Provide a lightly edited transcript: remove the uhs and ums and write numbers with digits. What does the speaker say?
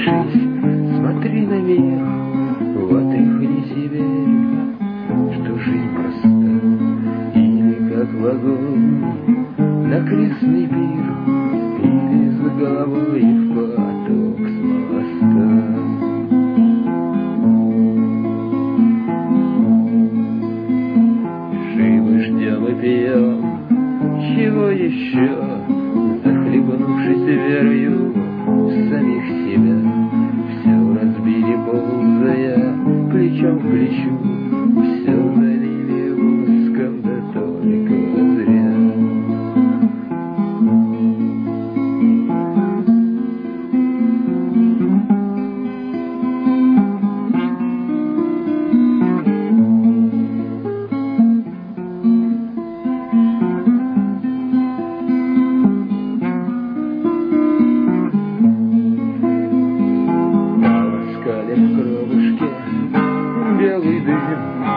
Держись, смотри наверх, вот тряхни себе, что жизнь проста. Или как в огонь на крестный пир, или с головой в поток с моста. Живы ждем и пьем, чего еще, захлебнувшись верою в самих себя, все разбили, ползая плечом к плечу, все залили воском, да только зря. В кровушке белый дым,